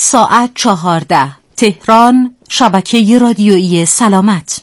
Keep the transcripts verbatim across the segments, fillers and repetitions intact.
ساعت چهارده تهران، شبکه رادیویی سلامت.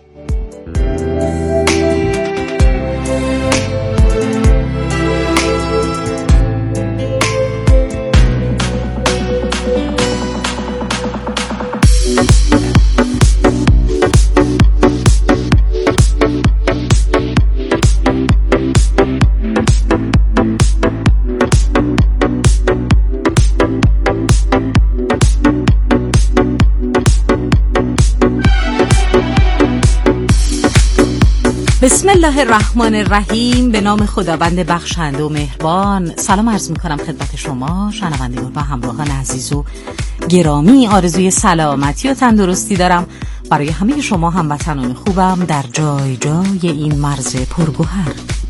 بسم الله الرحمن الرحیم. به نام خداوند بخشنده و مهربان. سلام عرض میکنم خدمت شما شنوندگان و همراهان عزیز و گرامی. آرزوی سلامتی و تندرستی دارم برای همه شما هموطنان خوبم در جای جای این مرز پرگوهر.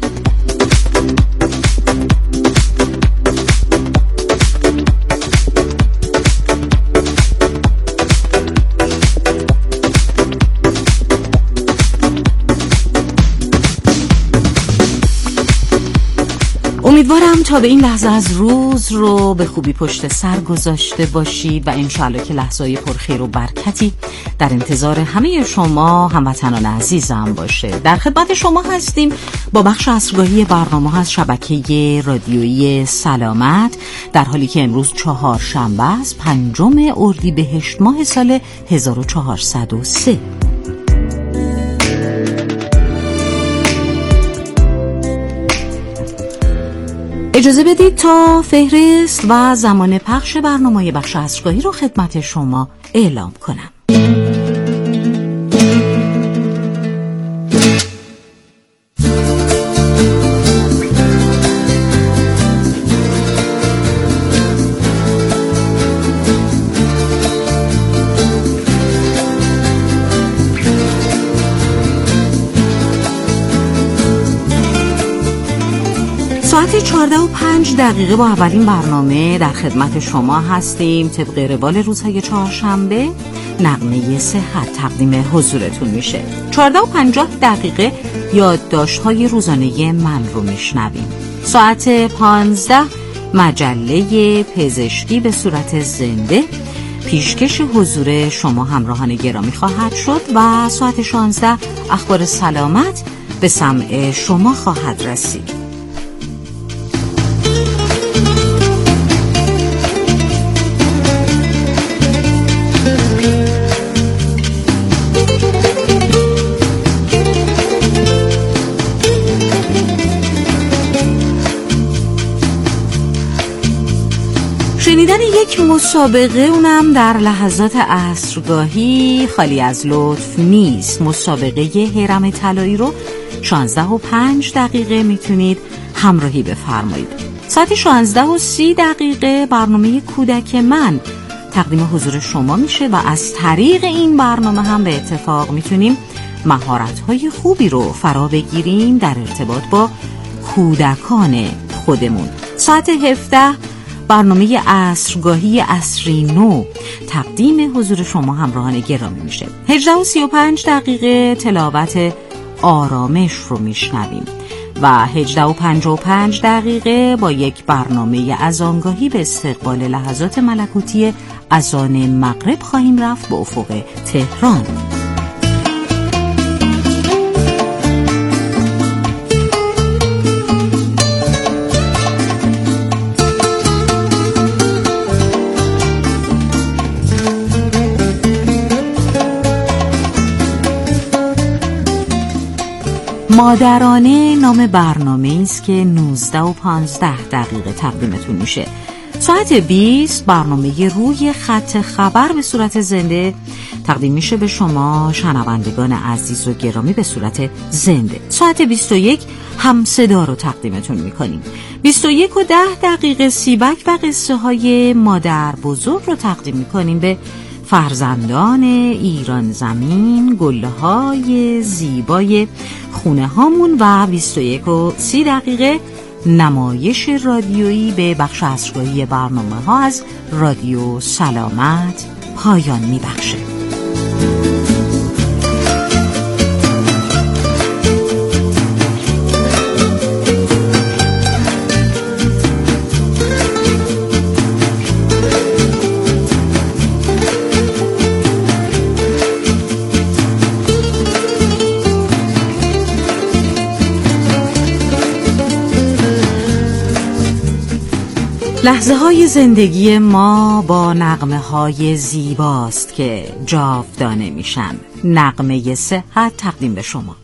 امیدوارم تا به این لحظه از روز رو به خوبی پشت سر گذاشته باشید و انشاءالله که لحظه‌های پرخیر و برکتی در انتظار همه شما هموطنان عزیزم باشه. در خدمت شما هستیم با بخش عصرگاهی برنامه از شبکه رادیویی سلامت، در حالی که امروز چهارشنبه است، پنجم اردیبهشت ماه سال هزار و چهارصد و سه. اجازه بدید تا فهرست و زمان پخش برنامه بخش عصرگاهی رو خدمت شما اعلام کنم. ساعت چهارده و پنج دقیقه با اولین برنامه در خدمت شما هستیم. طبق روال روزهای چهارشنبه نغمه صحت تقدیم حضورتون میشه. چهارده و پنجاه دقیقه یادداشت‌های روزانه من رو میشنویم. ساعت پانزده مجله پزشکی به صورت زنده پیشکش حضور شما همراهان گرامی خواهد شد و ساعت شانزده اخبار سلامت به سمع شما خواهد رسید. شنیدن یک مسابقه، اونم در لحظات عصرگاهی، خالی از لطف نیست. مسابقه هرم طلایی رو شانزده و پنج دقیقه میتونید همراهی بفرمایید. ساعت شانزده و سی دقیقه برنامه کودک من تقدیم حضور شما میشه و از طریق این برنامه هم به اتفاق میتونیم مهارت‌های خوبی رو فرا بگیریم در ارتباط با کودکان خودمون. ساعت هفده برنامه عصرگاهی عصری نو تقدیم حضور شما همراهان گرامی میشه. هجده و سی و پنج دقیقه تلاوت آرامش رو میشنویم و هجده و پنجاه و پنج دقیقه با یک برنامه اذانگاهی به استقبال لحظات ملکوتی اذان مغرب خواهیم رفت به افق تهران. مادرانه نام برنامه است که نوزده و پانزده دقیقه تقدیمتون میشه. ساعت بیست برنامه روی خط خبر به صورت زنده تقدیم میشه به شما شنوندگان عزیز و گرامی به صورت زنده. ساعت بیست و یک هم صدا رو تقدیمتون میکنیم. بیست و یک و ده دقیقه سیبک و قصه های مادر بزرگ رو تقدیم میکنیم به فرزندان ایران زمین، گله های زیبای خونه هامون و بیست و یک و سی دقیقه نمایش رادیویی به بخش عصرگاهی برنامه ها از رادیو سلامت پایان میبخشه. لحظه های زندگی ما با نغمه های زیباست که جاودانه میشن. نغمه صحت تقدیم به شما.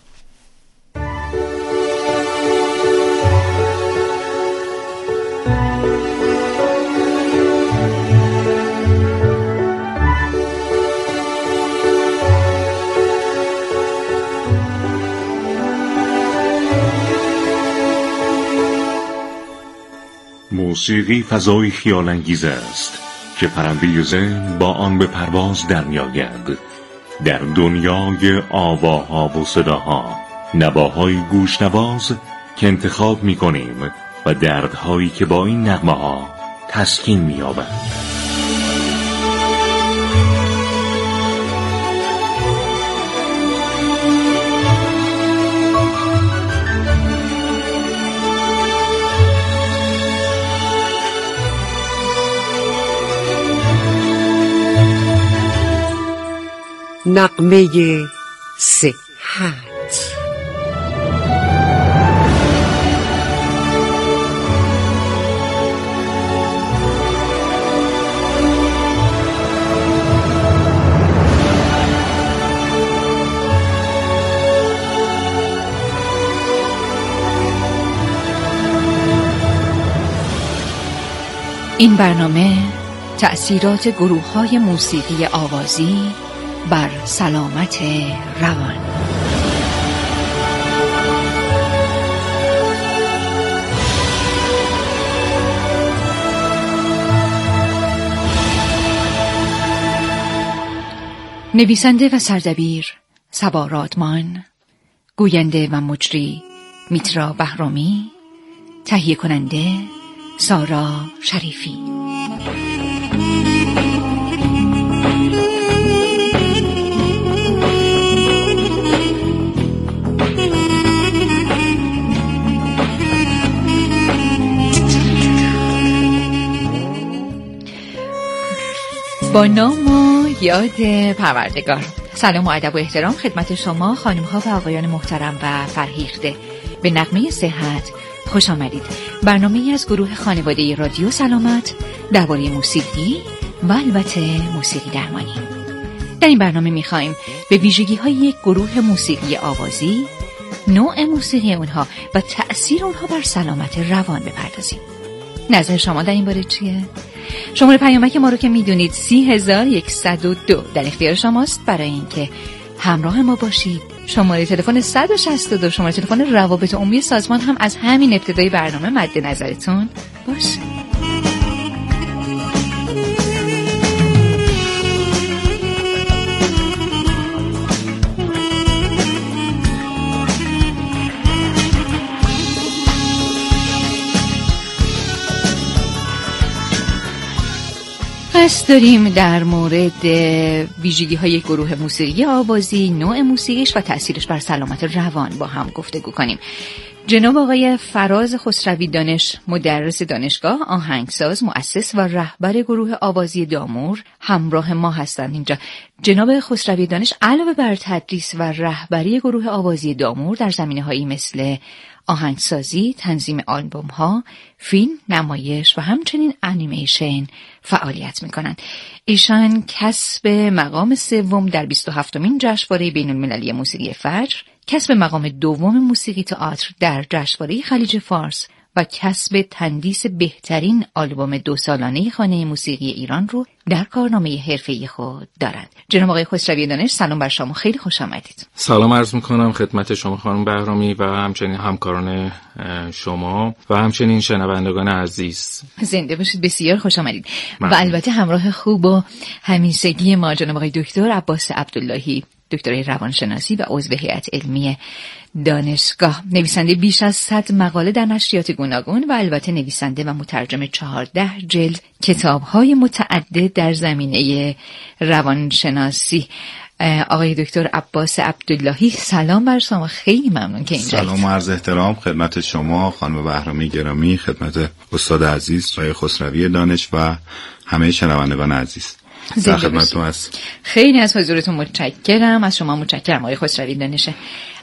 موسیقی فضای خیال انگیز است که پرنده ذهن با آن به پرواز در می‌آید. در دنیای آواها و صداها، نواهای گوشنواز که انتخاب می‌کنیم و دردهایی که با این نغمه‌ها تسکین می‌یابند. نغمه صحت. این برنامه تأثیرات گروه‌های موسیقی آوازی بر سلامت روان. نویسنده و سردبیر صبا رادمان، گوینده و مجری میترا بهرامی، تهیه کننده سارا شریفی. با نام و یاد پروردگار. سلام و ادب و احترام خدمت شما خانم ها و آقایان محترم و فرهیخته. به نغمه صحت خوش آمدید. برنامه‌ای از گروه خانواده رادیو سلامت درباره موسیقی و البته موسیقی درمانی. در این برنامه می‌خوایم به ویژگی‌های یک گروه موسیقی آوازی، نوع موسیقی اونها و تأثیر اونها بر سلامت روان بپردازیم. نظر شما در این باره چیه؟ شماره پیامک ما رو که میدونید سی هزار یکصد و دو در اختیار شماست برای اینکه همراه ما باشید. شماره تلفن صد و شصت و دو شماره تلفن روابط عمومی سازمان هم از همین ابتدای برنامه مد نظرتون باشه. پس داریم در مورد ویژگی‌های گروه موسیقی آوازی، نوع موسیقیش و تأثیرش بر سلامت روان با هم گفتگو کنیم. جناب آقای فراز خسروی دانش، مدرس دانشگاه، آهنگساز، مؤسس و رهبر گروه آوازی دامور همراه ما هستند اینجا. جناب خسروی دانش علاوه بر تدریس و رهبری گروه آوازی دامور در زمینه‌هایی مثل آهنگسازی، تنظیم آلبوم‌ها، فیلم، نمایش و همچنین انیمیشن فعالیت می‌کنند. ایشان کسب مقام سوم در بیست و هفتمین جشنواره بین‌المللی موسیقی فجر، کسب مقام دوم موسیقی تئاتر در جشنواره خلیج فارس و کسب تندیس بهترین آلبوم دو سالانه خانه موسیقی ایران رو در کارنامه حرفه‌ای خود دارند. جناب آقای خسروی دانش، سلام بر شما، خیلی خوش آمدید. سلام عرض می‌کنم خدمت شما خانم بهرامی و همچنین همکاران شما و همچنین شنوندگان عزیز. زنده باشید، بسیار خوش آمدید. و البته همراه خوب و همیشگی ما جناب آقای دکتر عباس عبداللهی، دکترای روانشناسی و عضو هیئت علمی دانشگاه، نویسنده بیش از صد مقاله در نشریات گوناگون و البته نویسنده و مترجم چهارده جلد کتاب‌های متعدد در زمینه روانشناسی. آقای دکتر عباس عبداللهی، سلام بر شما، خیلی ممنون که اینجا سلام و عرض احترام خدمت شما خانم بهرامی گرامی، خدمت استاد عزیز آقای خسروی دانش و همه شنوندگان عزیز. در خدمتتون هست. خیلی از حضورتون متشکرم، از شما متشکرم آقای خسروی دانش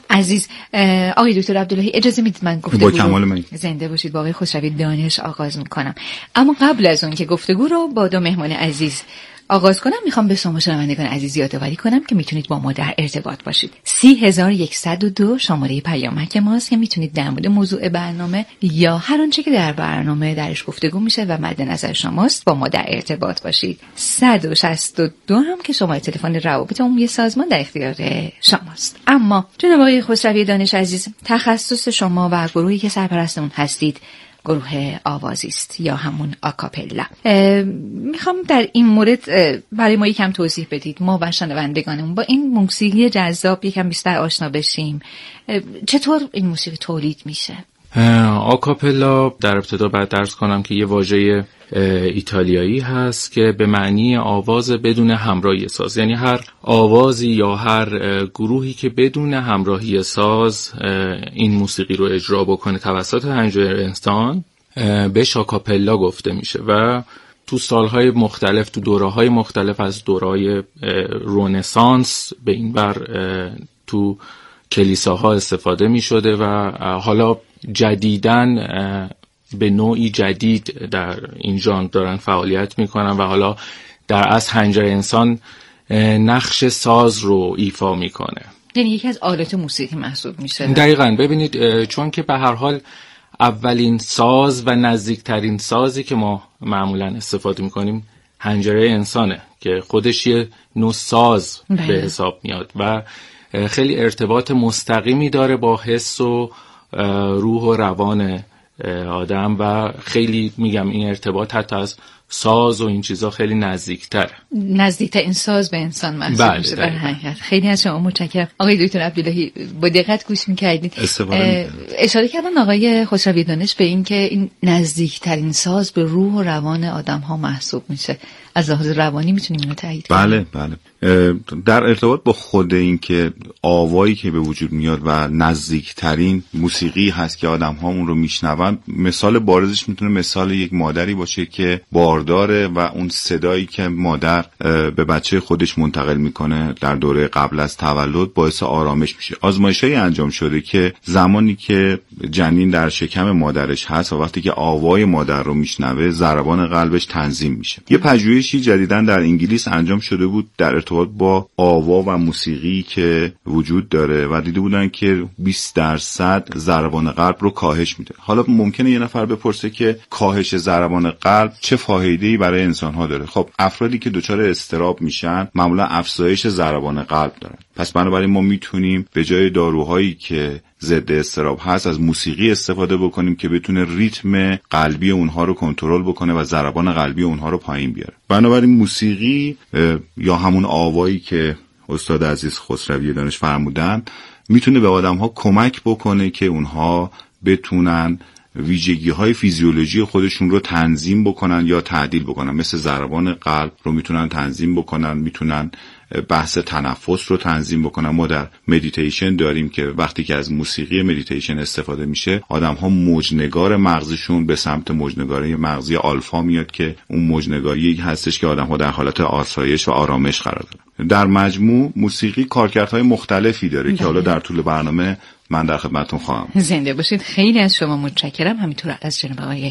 عزیز. آقای دکتر عبداللهی اجازه میدید من گفتگو با کمال میل. زنده باشید با آقای خسروی دانش آغاز میکنم. اما قبل از اون که گفتگو رو با دو مهمان عزیز آغاز کنم میخوام به شما شنوندگان عزیز یادآوری کنم که میتونید با ما در ارتباط باشید. سی هزار و صد و دو شماره پیامک ماست که میتونید در مورد موضوع برنامه یا هر آنچه که در برنامه درش گفتگو میشه و مد نظر شماست با ما در ارتباط باشید. صد و شصت و دو هم که شماره تلفن روابط عمومی سازمان در اختیار شماست. اما جناب آقای خسروی دانش عزیز، تخصص شما و گروهی که سرپرست اون هستید گروه آوازی است یا همون آکاپلا. میخوام در این مورد برای ما یکم توضیح بدید، ما و شنوندگانمون با این موسیقی جذاب یکم بیشتر آشنا بشیم. چطور این موسیقی تولید میشه؟ آکاپلا در ابتدا باید درس کنم که یه واژه ایتالیایی هست که به معنی آواز بدون همراهی ساز، یعنی هر آوازی یا هر گروهی که بدون همراهی ساز این موسیقی رو اجرا بکنه توسط حنجره انسان بهش آکاپلا گفته میشه و تو سالهای مختلف، تو دوره‌های مختلف از دوره‌های رنسانس به این بر تو کلیساها استفاده می شده و حالا جدیداً به نوعی جدید در این ژانر دارن فعالیت میکنن و حالا در اصل حنجره انسان نقش ساز رو ایفا میکنه، یعنی یکی از آلات موسیقی محسوب میشه. دقیقاً. ببینید چون که به هر حال اولین ساز و نزدیکترین سازی که ما معمولاً استفاده میکنیم حنجره انسانه که خودش یه نوع ساز بله. به حساب میاد و خیلی ارتباط مستقیمی داره با حس و روح و روان آدم و خیلی میگم این ارتباط حتی از ساز و این چیزا خیلی نزدیکتره، نزدیکتر این ساز به انسان محسوب بله میشه. در حقیقت خیلی از شما متشکرم آقای دکتر عبداللهی، با دقت گوش میکردید. اشاره کردن آقای خسروی دانش به این که این نزدیکترین ساز به روح و روان آدم ها محسوب میشه. از لحاظ روانی میتونیم اینو تایید کنیم؟ بله بله. در ارتباط با خود این که آوایی که به وجود میاد و نزدیکترین موسیقی هست که آدم ها اون رو میشنون، مثال بارزش میتونه مثال یک مادری باشه که بارداره و اون صدایی که مادر به بچه خودش منتقل میکنه در دوره قبل از تولد باعث آرامش میشه. آزمایشایی انجام شده که زمانی که جنین در شکم مادرش هست و وقتی که آوای مادر رو میشنوه ضربان قلبش تنظیم میشه. یه پژوهشی جدیداً در انگلیس انجام شده بود در ارتباط با آوا و موسیقی که وجود داره و دیده بودن که بیست درصد ضربان قلب رو کاهش میده. حالا ممکنه یه نفر بپرسه که کاهش ضربان قلب چه فایده‌ای برای انسان‌ها داره؟ خب افرادی که دچار اضطراب میشن معمولا افزایش ضربان قلب دارن. پس بنابراین ما میتونیم به جای داروهایی که ضد اضطراب هست از موسیقی استفاده بکنیم که بتونه ریتم قلبی اونها رو کنترل بکنه و ضربان قلبی اونها رو پایین بیاره. بنابراین موسیقی یا همون آوایی که استاد عزیز خسروی دانش فرمودن میتونه به آدم‌ها کمک بکنه که اونها بتونن ویژگی‌های فیزیولوژی خودشون رو تنظیم بکنن یا تعدیل بکنن. مثل ضربان قلب رو میتونن تنظیم بکنن، میتونن بحث تنفس رو تنظیم بکنن. ما در مدیتیشن داریم که وقتی که از موسیقی مدیتیشن استفاده میشه آدم‌ها موجنگار مغزشون به سمت موجنگاری مغزی آلفا میاد که اون موجنگاری هستش که آدم‌ها در حالت آسایش و آرامش قرار دارن. در مجموع موسیقی کارکردهای مختلفی داره ده. که حالا در طول برنامه من در خدمتتون خواهم. زنده باشید. خیلی از شما متشکرم، همینطور از جناب آقای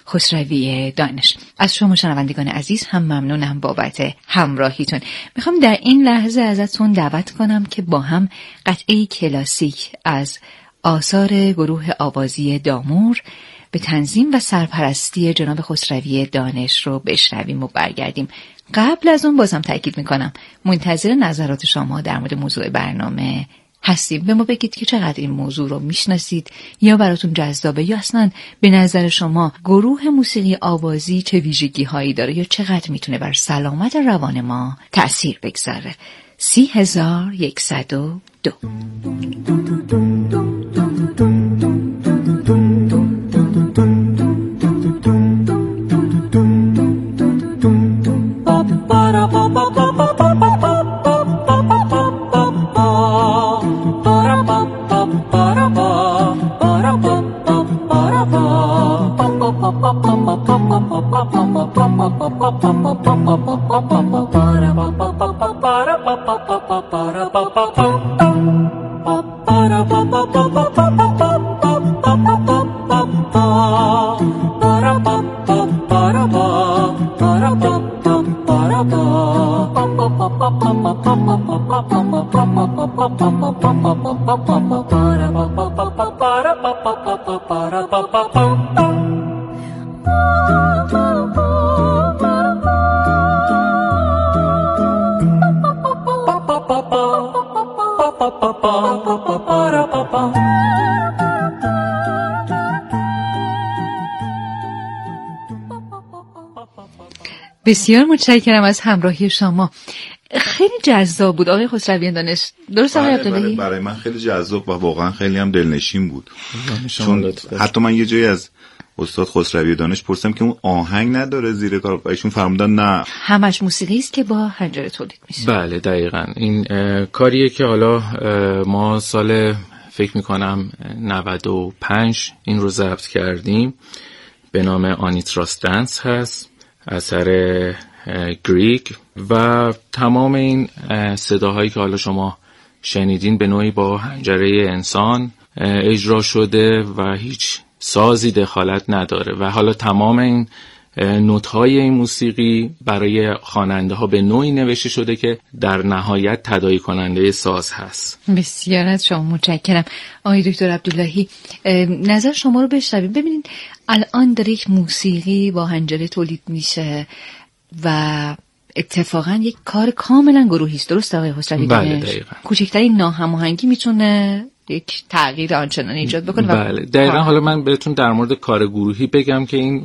خسروی دانش. از شما شنوندگان عزیز هم ممنونم بابت همراهیتون. میخوام در این لحظه ازتون دعوت کنم که با هم قطعه کلاسیک از آثار گروه آوازی دامور به تنظیم و سرپرستی جناب خسروی دانش رو بشنویم و برگردیم. قبل از اون بازم تاکید میکنم منتظر نظرات شما در مورد موضوع برنامه هستیم. به ما بگید که چقدر این موضوع رو میشناسید یا براتون جذابه یا اصلا به نظر شما گروه موسیقی آوازی چه ویژگی هایی داره یا چقدر میتونه بر سلامت روان ما تأثیر بگذاره. سی هزار یکصد و دو. Para بسیار متشکرم از همراهی شما. خیلی جذاب بود آقای خسروی دانش. درست آقای عبداللهی؟ برای من خیلی جذاب و واقعا خیلی هم دلنشین بود. چون حتی من یه جایی از استاد خسروی دانش پرسیدم که اون آهنگ نداره زیر کار، ایشون فرمودن نه، همش موسیقی است که با حنجره تولید میشه. بله دقیقاً این کاریه که حالا ما سال فکر میکنم نود و پنج این رو ضبط کردیم، به نام آنیتراس دنس هست، اثر گریگ، و تمام این صداهایی که حالا شما شنیدین به نوعی با حنجره انسان اجرا شده و هیچ سازی دخالت نداره و حالا تمام این نوت‌های این موسیقی برای خواننده ها به نوعی نوشته شده که در نهایت تداعی کننده ساز هست. بسیار از شما متشکرم. آقای دکتر عبداللهی، نظر شما رو بشنویم. ببینید الان در یک موسیقی با حنجره تولید میشه و اتفاقا یک کار کاملا گروهی است، درست آقای خسروی دانش؟ بله دقیقاً. کوچکترین ناهماهنگی میتونه یک تغییر آنچنانی ایجاد بکنه. بله دقیقاً. حالا من بهتون در مورد کار گروهی بگم که این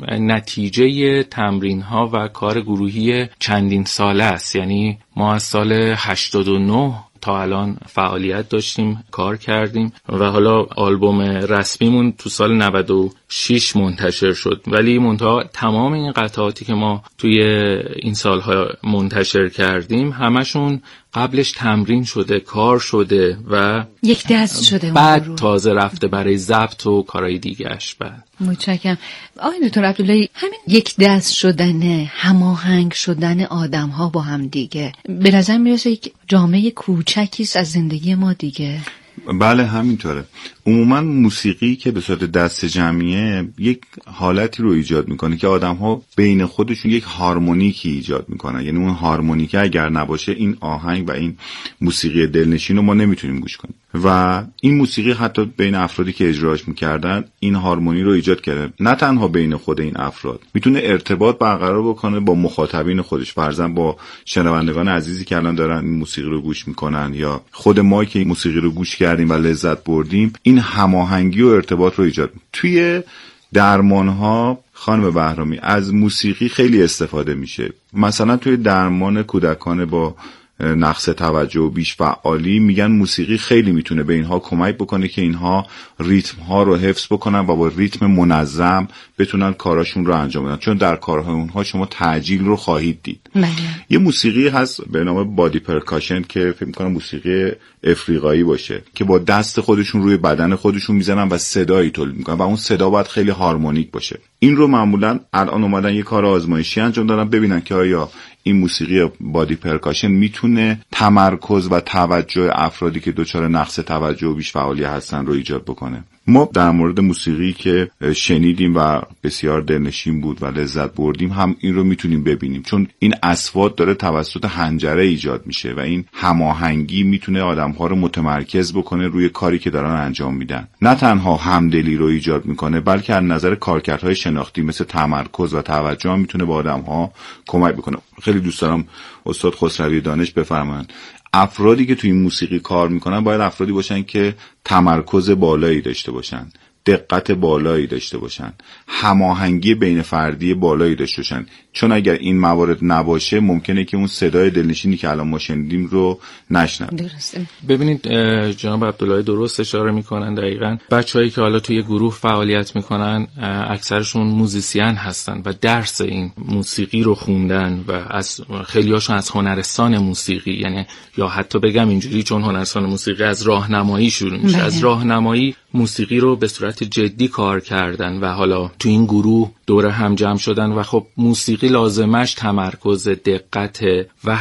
نتیجه تمرین ها و کار گروهی چندین ساله است. یعنی ما از سال هشتاد و نه تا الان فعالیت داشتیم، کار کردیم و حالا آلبوم رسمیمون تو سال نود و شش منتشر شد، ولی منتها تمام این قطعاتی که ما توی این سالها منتشر کردیم همشون قبلش تمرین شده، کار شده و یک دست شده، بعد تازه رفته برای ضبط و کارهای دیگه‌اش. بعد متشکرم. آقای دکتر عبداللهی، همین یک دست شدن، هماهنگ شدن آدم‌ها با هم دیگه به نظر میرسه یک جامعه کوچکی است از زندگی ما دیگه. بله همینطوره. عموما موسیقی که به صورت دست جمعیه یک حالتی رو ایجاد میکنه که آدم ها بین خودشون یک هارمونیکی ایجاد میکنن. یعنی اون هارمونیک اگر نباشه این آهنگ و این موسیقی دلنشین رو ما نمیتونیم گوش کنیم و این موسیقی حتی بین افرادی که اجراش میکردن این هارمونی رو ایجاد کرده. نه تنها بین خود این افراد، میتونه ارتباط برقرار بکنه با مخاطبین خودش، فرضاً با شنوندگان عزیزی که الان دارن این موسیقی رو گوش میکنن یا خود ما که این موسیقی رو گوش کردیم و لذت بردیم. این هماهنگی و ارتباط رو ایجاد میکنه. توی درمان‌ها خانم بهرامی از موسیقی خیلی استفاده میشه. مثلا توی درمان کودکان با نقص توجه و بیش فعالی میگن موسیقی خیلی میتونه به اینها کمک بکنه که اینها ریتم ها رو حفظ بکنن و با ریتم منظم بتونن کاراشون رو انجام بدن، چون در کارهای اونها شما تعجیل رو خواهید دید. مگه. یه موسیقی هست به نام بادی پرکاشن که فکر می‌کنم موسیقی افریقایی باشه که با دست خودشون روی بدن خودشون میزنن و صدایی تولید میکنن و اون صدا باید خیلی هارمونیک باشه. این رو معمولا الان اومدن یه کار آزمایشی انجام دادن ببینن که آیا این موسیقی بادی پرکاشن میتونه تمرکز و توجه افرادی که دچار نقص توجه و بیش فعالی هستن رو ایجاد بکنه. ما در مورد موسیقی که شنیدیم و بسیار دلنشین بود و لذت بردیم هم این رو میتونیم ببینیم، چون این اصوات داره توسط حنجره ایجاد میشه و این هماهنگی میتونه آدم‌ها رو متمرکز بکنه روی کاری که دارن انجام میدن. نه تنها همدلی رو ایجاد میکنه بلکه از نظر کارکردهای شناختی مثل تمرکز و توجه هم میتونه به آدم‌ها کمک بکنه. خیلی دوست دارم استاد خسروی دانش بفرمایند افرادی که توی این موسیقی کار میکنن باید افرادی باشن که تمرکز بالایی داشته باشن، دقت بالایی داشته باشن، هماهنگی بین فردی بالایی داشته باشن، چون اگر این موارد نباشه ممکنه که اون صدای دلنشینی که الان ما شنیدیم رو نشنویم. درسته. ببینید جناب عبداللهی درست اشاره میکنن. دقیقاً بچه‌هایی که حالا توی گروه فعالیت میکنن اکثرشون موزیسین هستن و درس این موسیقی رو خوندن و از خیلیاشون از هنرستان موسیقی، یعنی یا حتی بگم اینجوری چون هنرستان موسیقی از راهنمایی شروع میشه، از راهنمایی موسیقی رو به صورت جدی کار کردن و حالا تو این گروه دوره هم جمع شدن و خب موسیقی لازمش تمرکز، دقت و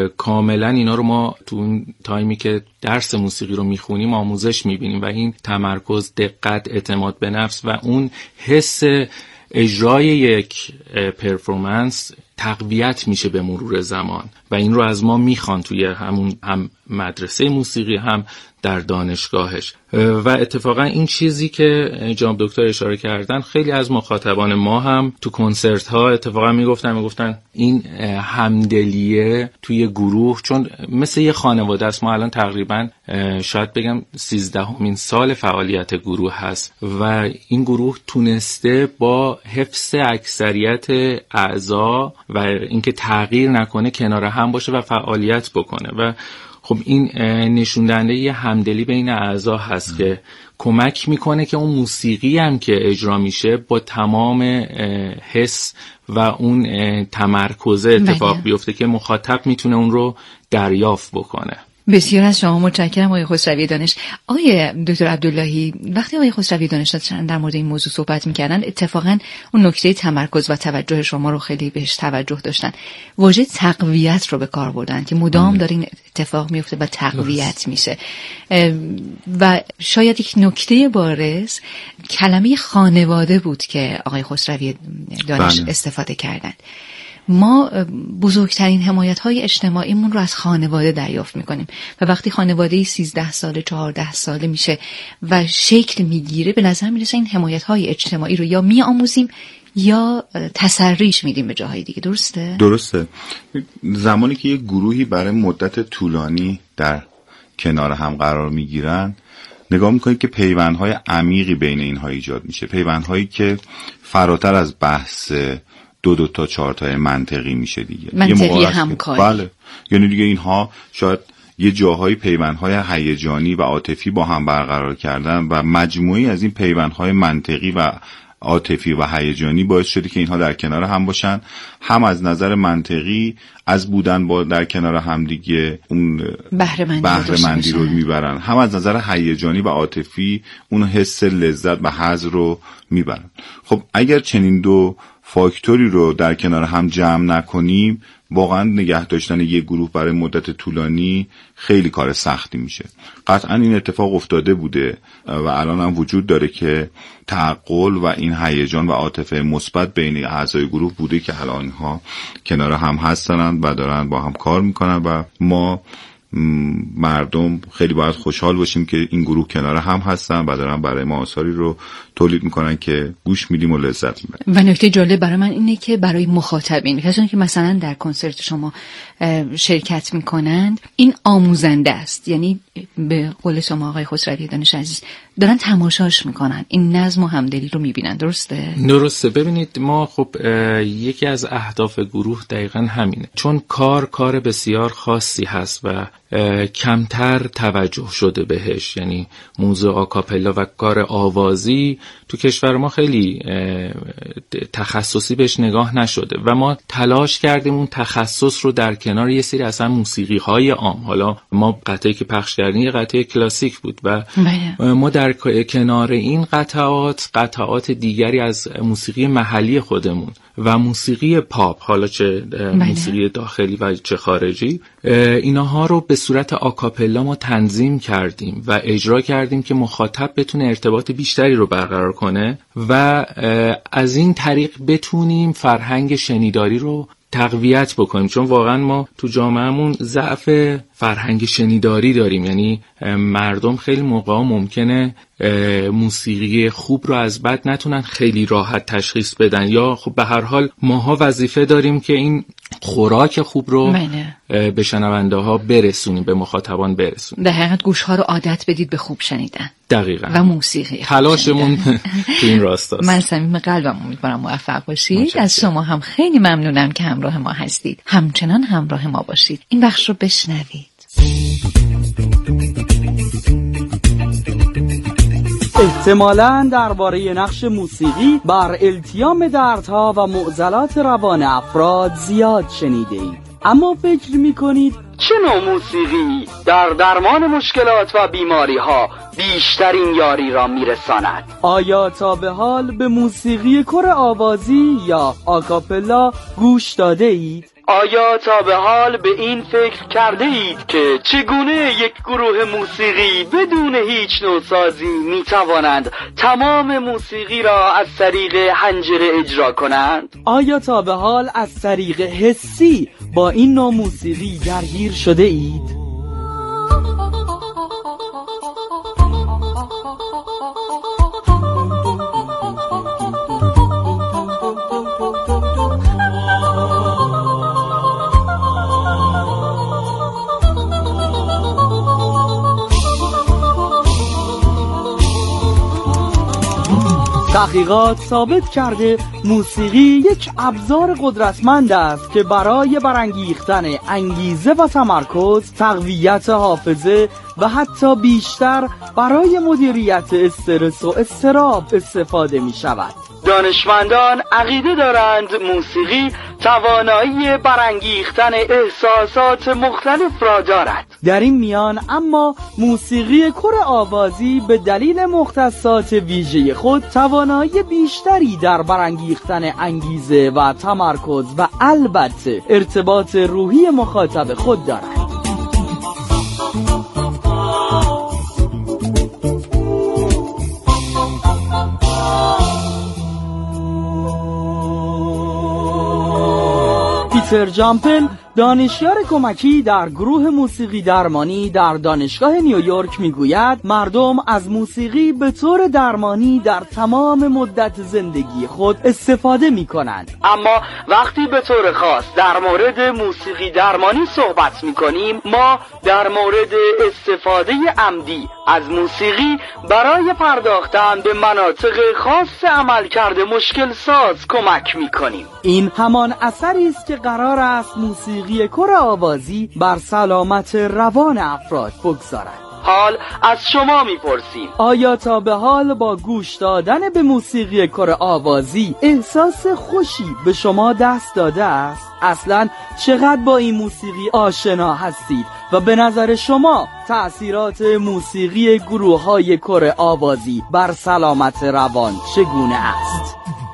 کاملا اینا رو ما تو اون تایمی که درس موسیقی رو میخونیم آموزش میبینیم و این تمرکز، دقت، اعتماد به نفس و اون حس اجرای یک پرفورمنس تقویت میشه به مرور زمان و این رو از ما میخوان توی همون هم مدرسه موسیقی هم در دانشگاهش. و اتفاقا این چیزی که جناب دکتر اشاره کردن خیلی از مخاطبان ما هم تو کنسرت ها اتفاقا میگفتن میگفتن این همدلیه توی گروه، چون مثل یه خانواده است. ما الان تقریبا شاید بگم سیزدهمین سال فعالیت گروه هست و این گروه تونسته با حفظ اکثریت اعضا و اینکه تغییر نکنه کنار هم باشه و فعالیت بکنه و خب این نشون دهنده یه همدلی بین اعضا هست که کمک میکنه که اون موسیقی هم که اجرا میشه با تمام حس و اون تمرکز اتفاق بیفته که مخاطب میتونه اون رو دریافت بکنه. بسیار از شما متشکرم آقای خسروی دانش. آقای دکتر عبداللهی، وقتی آقای خسروی دانش در مورد این موضوع صحبت میکردن اتفاقا اون نکته تمرکز و توجه شما رو خیلی بهش توجه داشتن. واژه تقویت رو به کار بردن که مدام داره این اتفاق میفته و تقویت میشه و شاید یک نکته بارز کلمه خانواده بود که آقای خسروی دانش بله. استفاده کردن. ما بزرگترین حمایت‌های اجتماعیمون رو از خانواده دریافت می‌کنیم و وقتی خانواده سیزده ساله چهارده ساله میشه و شکل میگیره به نظر میرسه این حمایت‌های اجتماعی رو یا میآموزیم یا تسریش میدیم به جاهای دیگه. درسته؟ درسته. زمانی که یک گروهی برای مدت طولانی در کنار هم قرار میگیرن نگاه میکنید که پیوندهای عمیقی بین اینها ایجاد میشه، پیوندهایی که فراتر از بحث دو دو تا چهار تا منطقی میشه دیگه، منطقی همکاری. بله، یعنی دیگه اینها شاید یه جاهای پیوندهای هیجانی و عاطفی با هم برقرار کردن و مجموعی از این پیوندهای منطقی و عاطفی و هیجانی باعث شده که اینها در کنار هم باشن، هم از نظر منطقی از بودن با در کنار هم دیگه اون بهره مندی رو میبرن، هم از نظر هیجانی و عاطفی اون حس لذت و حظ رو میبرن. خب اگر چنین دو فاکتوری رو در کنار هم جمع نکنیم واقعا نگه داشتن یک گروه برای مدت طولانی خیلی کار سختی میشه. قطعا این اتفاق افتاده بوده و الان هم وجود داره که تعقل و این هیجان و عاطفه مثبت بین اعضای گروه بوده که الان اینها کنار هم هستن و دارن با هم کار میکنن و ما مردم خیلی باید خوشحال باشیم که این گروه کنار هم هستن و دارن برای ما آثاری رو تولید میکنن که گوش میدیم و لذت میبریم. و نکته جالب برای من اینه که برای مخاطبین، کسانی که مثلا در کنسرت شما شرکت میکنند، این آموزنده است. یعنی به قول شما آقای خسروی دانش عزیز دارن تماشاش میکنن، این نظم و همدلی رو میبینن. درسته؟ درسته. ببینید ما خب یکی از اهداف گروه دقیقاً همینه، چون کار کار بسیار خاصی هست و کمتر توجه شده بهش. یعنی موضوع آکاپلا و کار آوازی تو کشور ما خیلی تخصصی بهش نگاه نشده و ما تلاش کردیم اون تخصص رو در کنار یه سری اصلا موسیقی های عام، حالا ما قطعی که پخش کردیم یه قطعه کلاسیک بود و بله. ما در کنار این قطعات قطعات دیگری از موسیقی محلی خودمون و موسیقی پاپ، حالا چه بله. موسیقی داخلی و چه خارجی، اینها رو به صورت آکاپلا ما تنظیم کردیم و اجرا کردیم که مخاطب بتونه ارتباط بیشتری رو برقرار کنه و از این طریق بتونیم فرهنگ شنیداری رو تقویت بکنیم، چون واقعا ما تو جامعهمون ضعف فرهنگ شنیداری داریم. یعنی مردم خیلی موقعا ممکنه موسیقی خوب رو از بد نتونن خیلی راحت تشخیص بدن، یا خب به هر حال ماها وظیفه داریم که این خوراک خوب رو بله. به شنونده ها برسونیم، به مخاطبان برسونیم. در حقیقت گوش ها رو عادت بدید به خوب شنیدن. دقیقاً. و موسیقی تلاشمون تو این راستاست. من صمیم قلبم امیدوارم موفق باشید. از شما هم خیلی ممنونم که همراه ما هستید. همچنان همراه ما باشید. این بخش رو بشنوید. احتمالاً درباره نقش موسیقی بر التیام دردها و معضلات روان افراد زیاد شنیدید، اما فکر می‌کنید چه نوع موسیقی در درمان مشکلات و بیماری‌ها بیشترین یاری را می‌رساند؟ آیا تا به حال به موسیقی کور آوازی یا آکاپلا گوش داده اید؟ آیا تا به حال به این فکر کرده اید که چگونه یک گروه موسیقی بدون هیچ نوسازی می توانند تمام موسیقی را از طریق حنجره اجرا کنند؟ آیا تا به حال از طریق حسی با این نوع موسیقی درگیر شده اید؟ تحقیقات ثابت کرده موسیقی یک ابزار قدرتمند است که برای برانگیختن انگیزه و تمرکز، تقویت حافظه و حتی بیشتر برای مدیریت استرس و اضطراب استفاده می شود. دانشمندان عقیده دارند موسیقی توانایی برانگیختن احساسات مختلف را دارد. در این میان اما موسیقی کر آوازی به دلیل مختصات ویژه خود توانایی بیشتری در برانگیختن انگیزه و تمرکز و البته ارتباط روحی مخاطب خود دارد. پیتر جامپل، دانشیار کمکی در گروه موسیقی درمانی در دانشگاه نیویورک میگوید مردم از موسیقی به طور درمانی در تمام مدت زندگی خود استفاده می کنند، اما وقتی به طور خاص در مورد موسیقی درمانی صحبت می کنیم ما در مورد استفاده عمدی از موسیقی برای پرداختن به مناطق خاص عملکرد مشکل ساز کمک می کنیم. این همان اثری است که قرار است موسیقی کر آوازی بر سلامت روان افراد بگذارد. حال از شما میپرسیم آیا تا به حال با گوش دادن به موسیقی کر آوازی احساس خوشی به شما دست داده است؟ اصلا چقدر با این موسیقی آشنا هستید و به نظر شما تأثیرات موسیقی گروه های کر آوازی بر سلامت روان چگونه است؟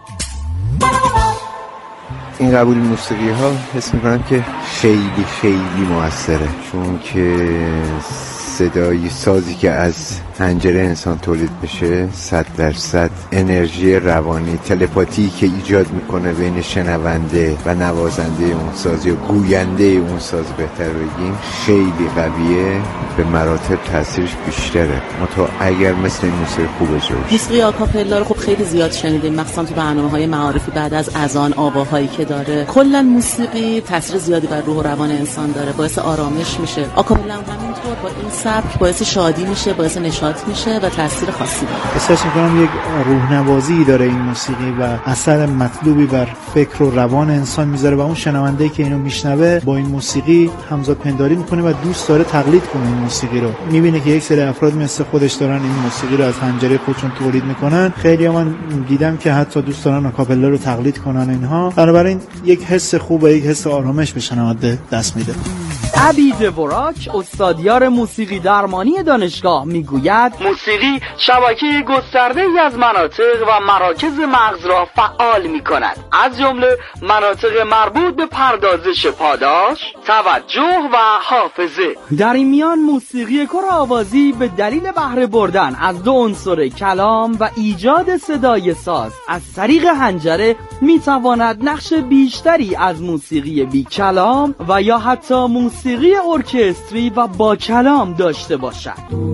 این قبول موسیقی ها حس میکنم که خیلی خیلی موثره، چون که صدای سازی که از حنجره انسان تولید بشه صد درصد انرژی روانی تلپاتی که ایجاد میکنه بین شنونده و نوازنده اون ساز یا گوینده اون ساز بهتر بگیم خیلی قویه، به مراتب تاثیرش بیشتره. متا اگر مثل این موسیقی خوب اجرا بشه. موسیقی آکاپلا رو خب خیلی زیاد شنیدیم، مخصوصا تو برنامه‌های معارفی بعد از اذان آواهایی که داره. کلا موسیقی تاثیر زیادی بر روح و روان انسان داره، باعث آرامش میشه. آکاپلا هم همینطور با این سبک باعث شادی میشه، باعث نشاط میشه و تاثیر خاصی داره. احساس میکنم یک روح‌نوازی داره این موسیقی و اثر مطلوبی بر فکر و روان انسان میذاره و اون شنونده که اینو میشنوه با این موسیقی همزاد پنداری میکنه و دوست داره تقلید کنه این موسیقی رو. میبینه که یک سری افراد مثل خودش دارن این موسیقی رو از حنجره خودشون تولید میکنن. خیلی من دیدم که حتی دوست دارن آکاپلا رو تقلید کنن اینها. بنابراین یک حس خوب و یک حس آرامش به شنونده دست میده. ابی دبوراک، استادیار موسیقی درمانی دانشگاه میگوید موسیقی شبکه گسترده‌ای از مناطق و مراکز مغز را فعال میکند، از جمله مناطق مربوط به پردازش پاداش، توجه و حافظه. در این میان موسیقی کر آوازی به دلیل بهره بردن از دو عنصر کلام و ایجاد صدای ساز از طریق حنجره میتواند نقش بیشتری از موسیقی بی کلام و یا حتی موسیقی ارکستری و با کلام داشته باشد.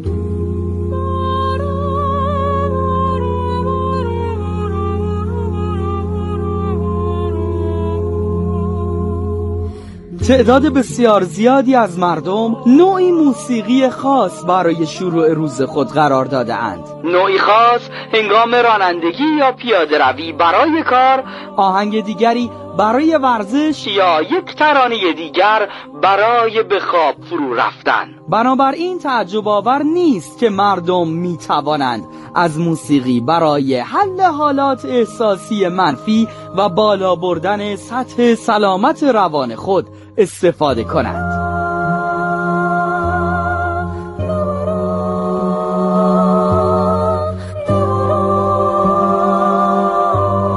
تعداد بسیار زیادی از مردم نوعی موسیقی خاص برای شروع روز خود قرار داده اند. نوعی خاص هنگام رانندگی یا پیاده روی برای کار، آهنگ دیگری برای ورزش یا یک ترانه دیگر برای به خواب فرو رفتن. بنابراین تعجب آور نیست که مردم می توانند از موسیقی برای حل حالات احساسی منفی و بالا بردن سطح سلامت روان خود استفاده کنند.